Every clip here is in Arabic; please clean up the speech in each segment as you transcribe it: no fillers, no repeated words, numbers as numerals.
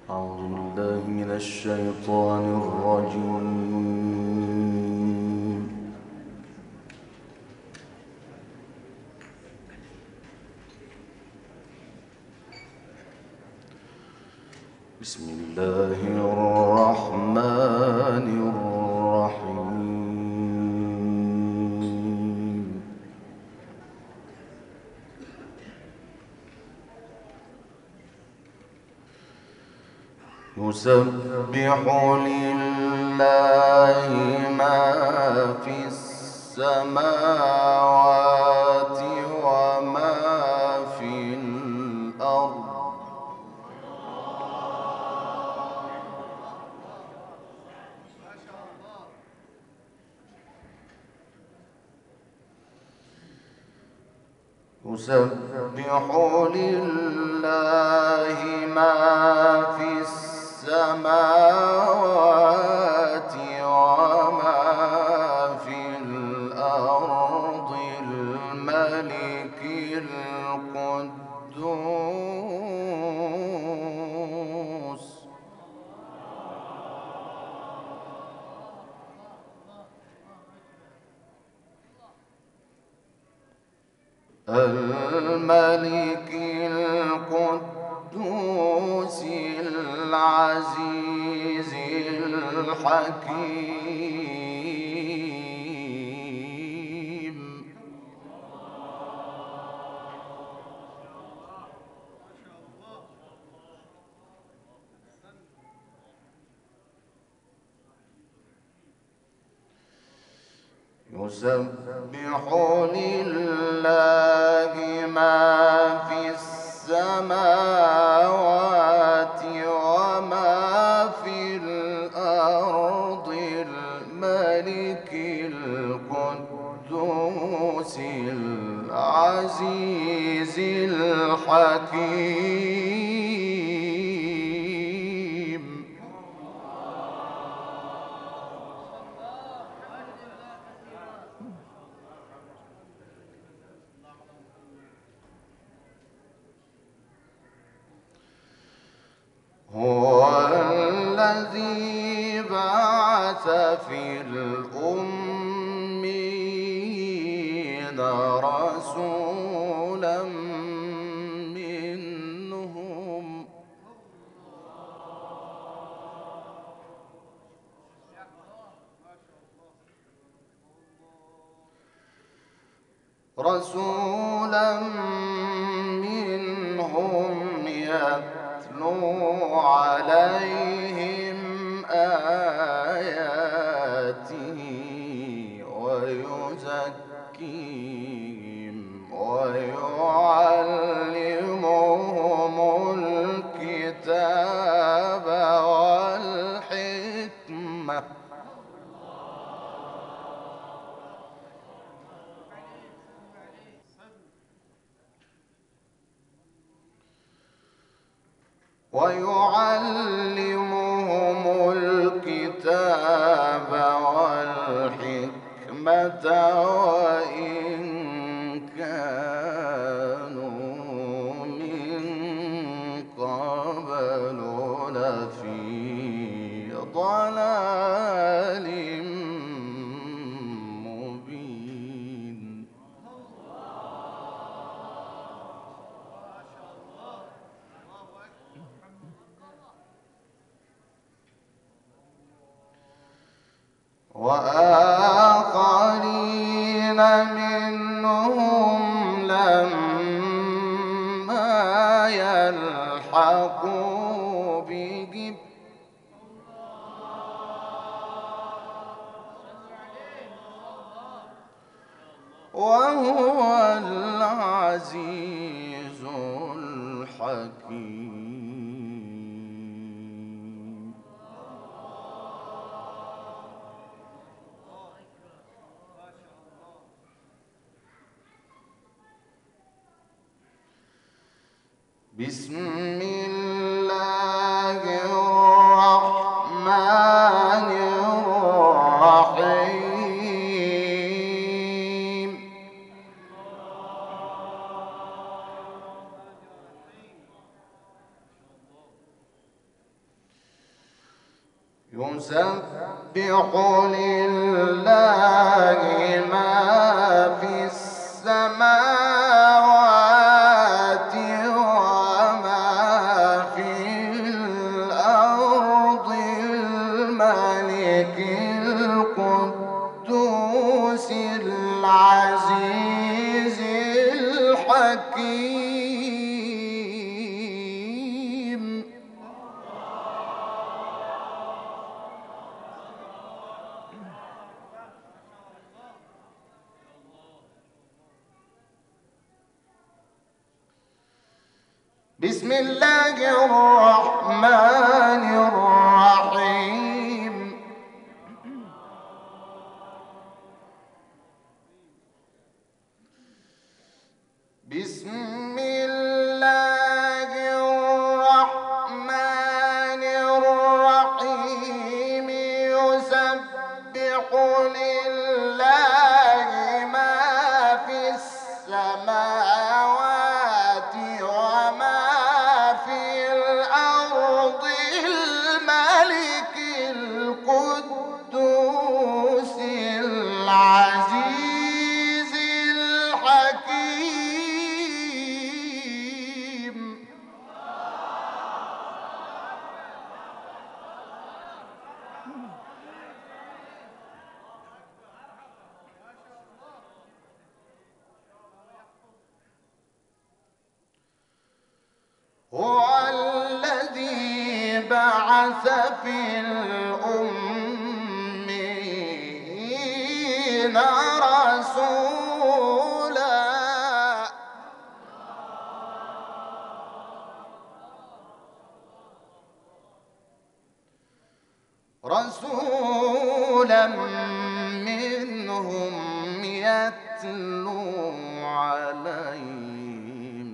أعوذ بالله من الشيطان الرجيم. بسم الله الرحمن الرحيم. يسبح لله ما في السماوات وما في الأرض. يسبح لله ما في السماوات وما في الأرض الملك القدوس الملك القدوس العزيز الحكيم. يسبح لله ما في السماوات وما في الأرض الملك القدوس العزيز الحكيم. هو الذي بعث في الأمين رسولا منهم يتلو عليهم آياته ويزكيهم ويعلمهم الكتاب والحكمة والحكمة وإن كانوا من قبل لفي ضلال مبين. وآخرين منهم لما يلحقوا بهم وهو العزيز الحكيم. بسم الله الرحمن الرحيم. يسبح لله ما في السماوات وما في الأرض الملك القدوس العزيز الحكيم. بسم الله الرحمن الرحيم. بسم الله الرحمن الرحيم. يسبح لله ما في السماوات وما في الأرض الملك القدوس العزيز الحكيم. هو الذي بعث في الأميين رسولا منهم يتلو عليهم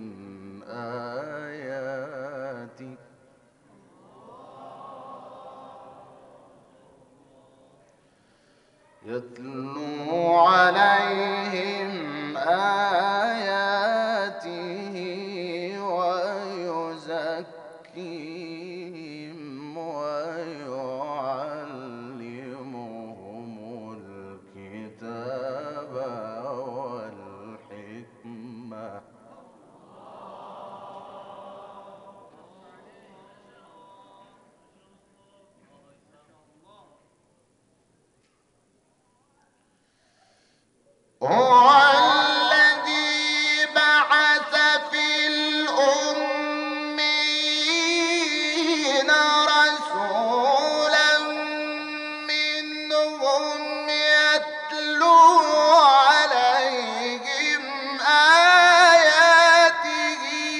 آياتك ويزكيهم ويعلمهم الكتاب والحكمة هو الذي بعث في الأميين رسولا منهم يتلو عليهم آياته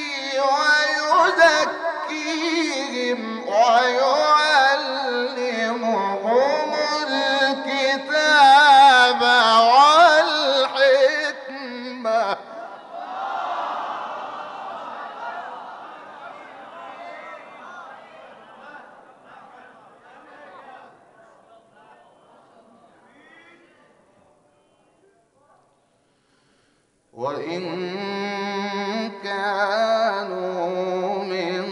ويزكيهم ويعلمهم الكتاب والحكمة وإن كانوا من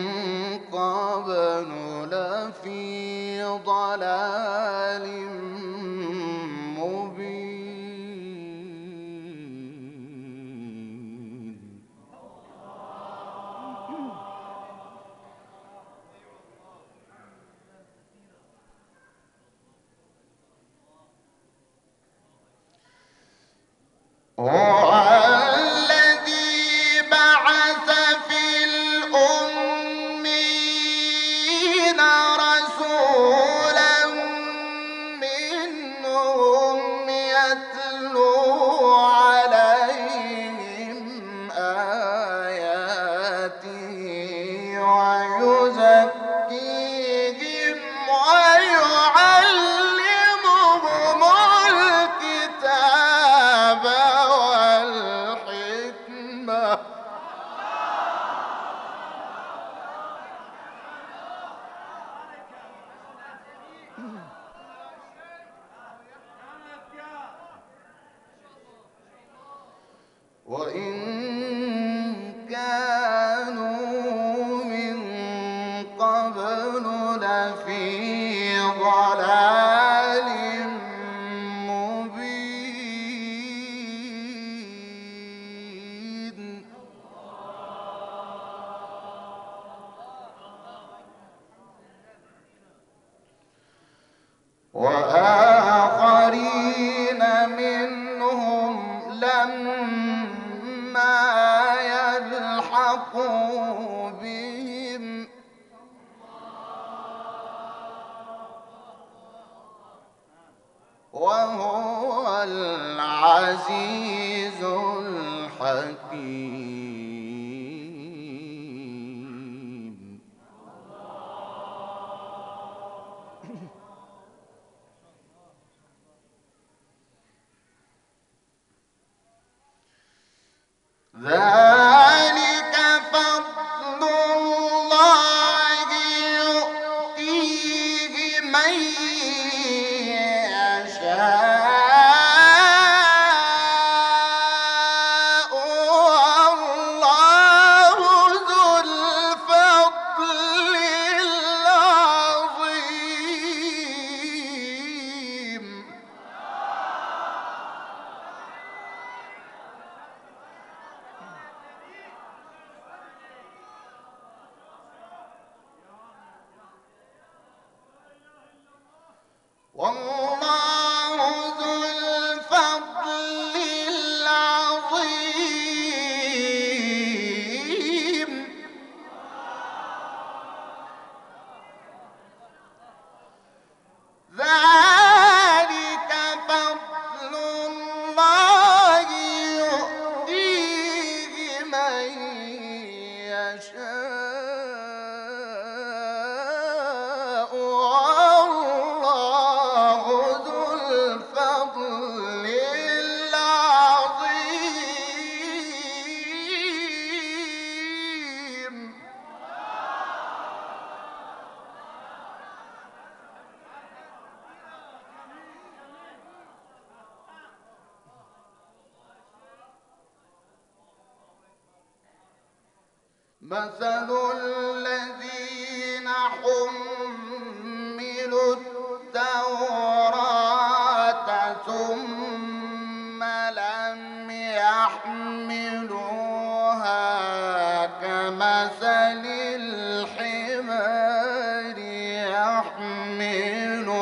قبل لفي ضلال مبين. هو الذي بعث في الأميين رسولا منهم يتلو عليهم آياته ويزكيهم ويعلمهم الكتاب والحكمة وإن كانوا من قبل لفي ضلال مبين وآخرين منهم لما يلحقوا بهم وهو العزيز الحكيم. ذلك فضل الله يؤتيه من يشاء والله ذو الفضل العظيم. والله ذو الفضل العظيم. ذلك فضل الله يؤتيه من يشاء والله ذو الفضل العظيم. مثل الذين حملوا التوراة ثم لم يحملوها كمثل الحمار يحمل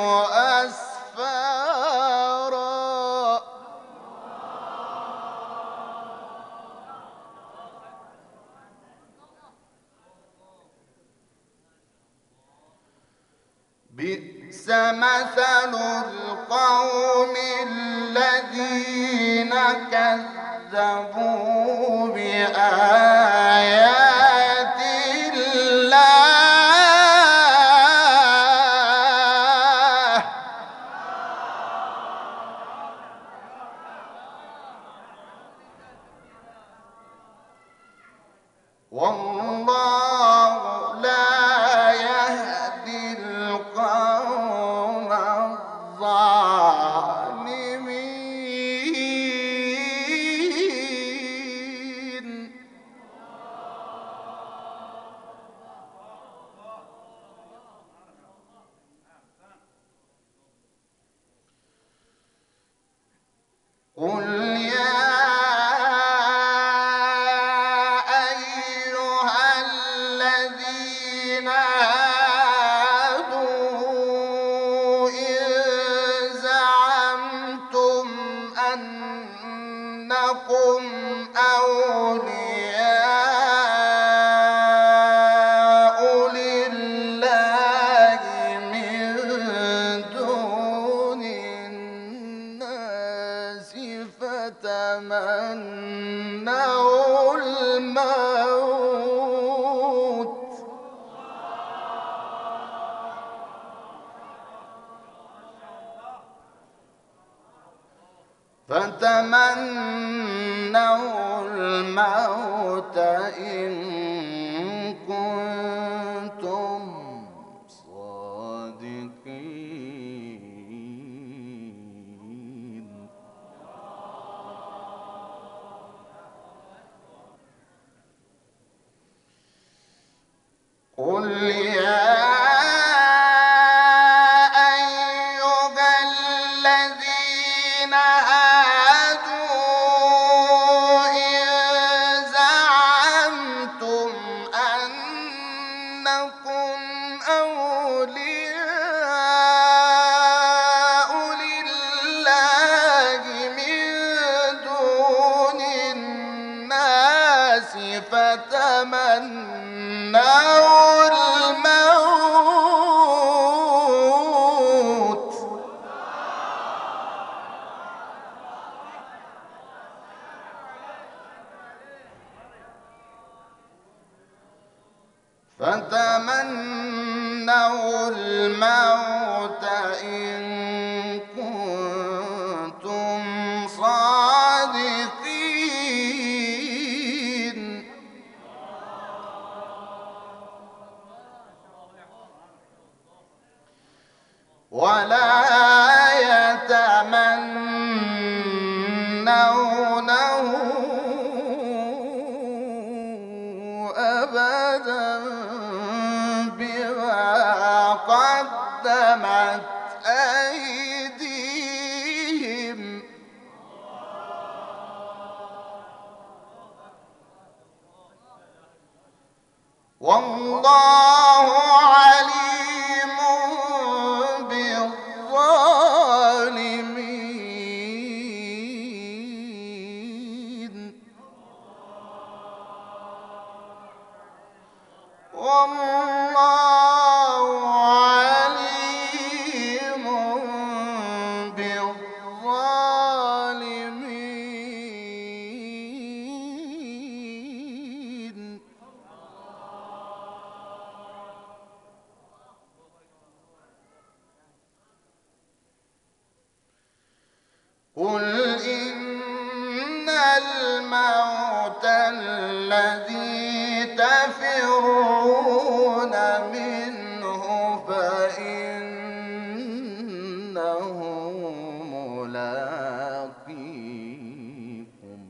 أسفارا بئس مثل القوم الذين كذبوا بآيات الله والله لا يهدي القوم الظالمين. قل يا أيها الذين هادوا إن زعمتم أنكم أولياء لله من دون الناس فتمنوا الموت إن كنتم صادقين. قل يا أولياء لله من دون الناس فتمنوا الموت إن كنتم صادقين ولا يتمنونه أبدا بما قدمت أيديهم والله عليم بالظالمين والله عليم بالظالمين قل إن الموت الذي تفرون منه فإنه ملاقيكم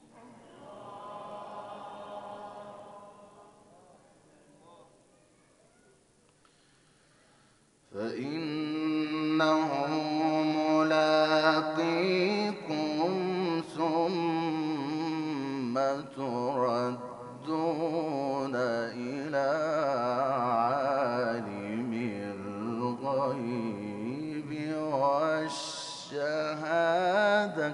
ثم تردون إلى عالم الغيب والشهادة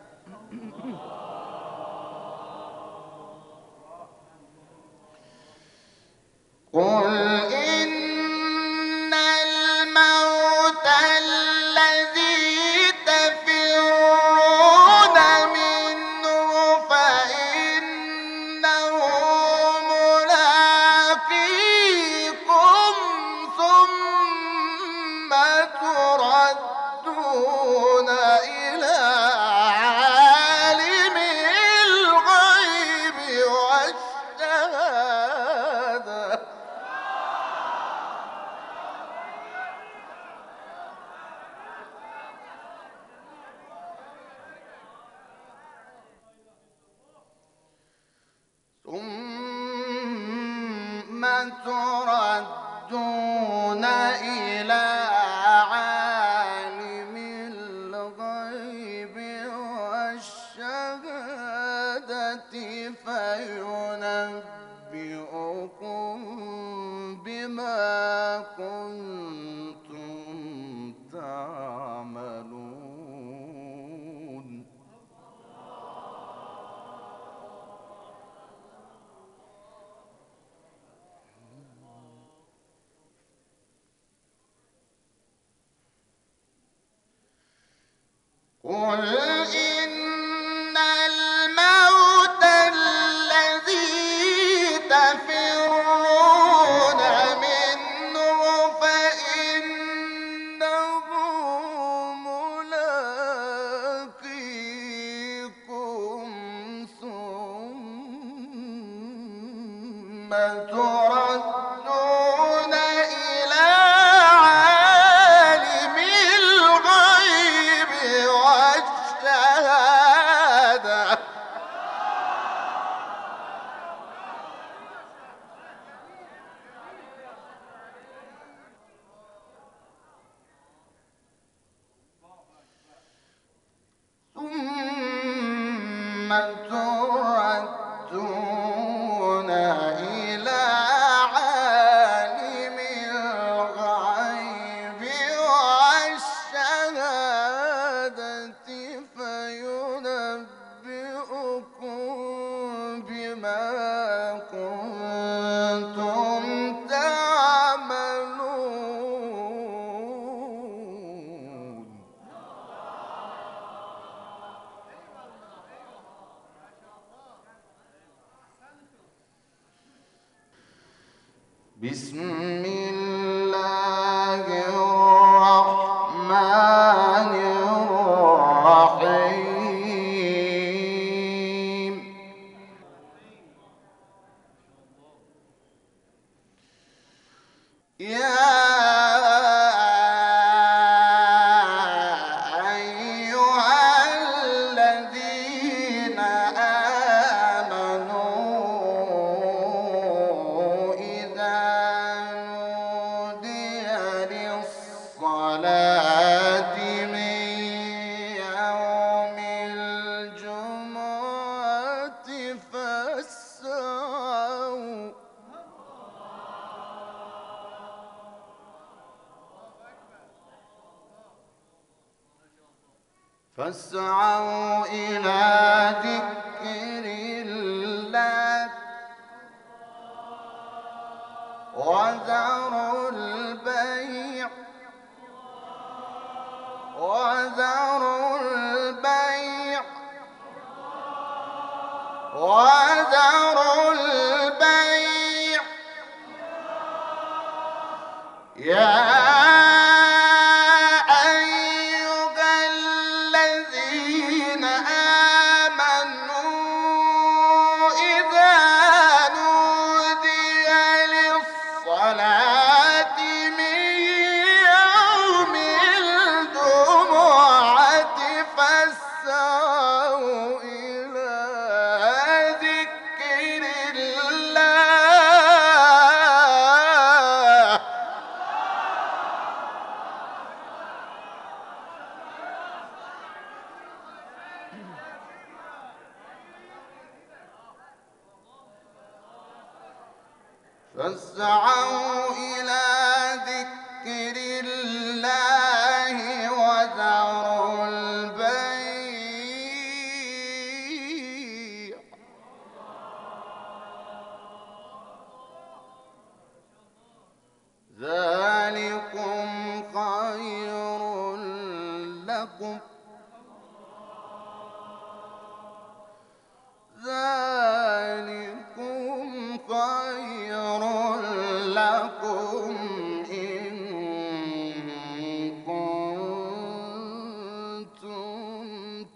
قل إن الموت الذي تفرون منه فإنه ملاقيكم ثم تردون إلى عالم الغيب والشهادة ثم تردون إلى عالم الغيب والشهادة فينبئكم بما كنتم تعملون قل إن الموت الذي تفرون منه فإنه ملاقيكم ثم تردون إلى عالم الغيب والشهادة بسم الله الرحمن الرحيم يا أيها الذين آمنوا إذا نودي للصلاة من يوم الجمعة فاسعوا إلى ذكر الله وذروا البيع وذروا البيع وذروا البيع يا فاسعوا إلى ذكر الله وذروا البيع ذلكم خير لكم إن كنتم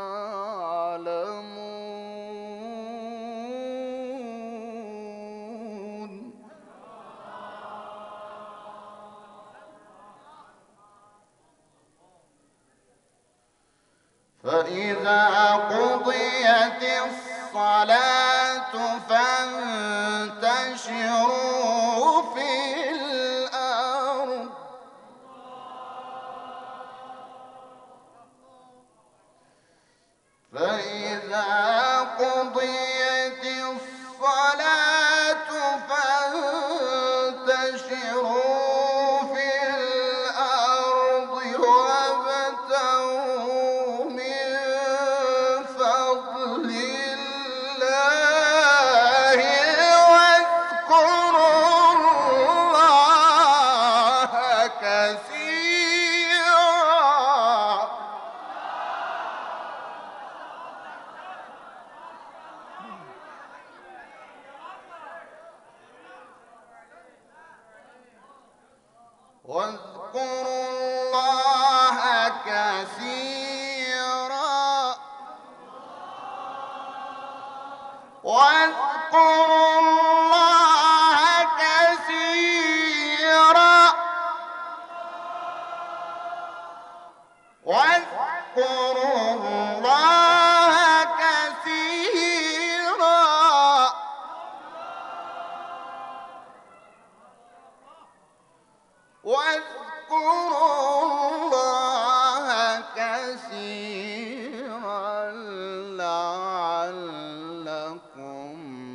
تعلمون فإذا قضيت الصلاة فانتشروا في الأرض فإذا قضيت الصلاة فانتشروا في الأرض وابتغوا من فضل الله واذكروا الله كثيرا واذكروا الله كثيرا واذكروا الله كثيرا واذكروا الله كثيرا واذكروا الله كثيرا لعلكم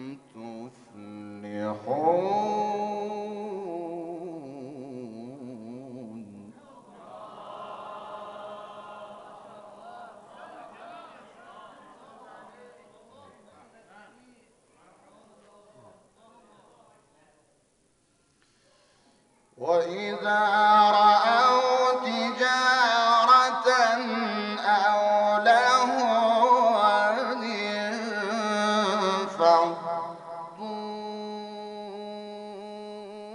تفلحون وإذا رأوا تجارة أو لهوا انفضوا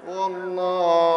والله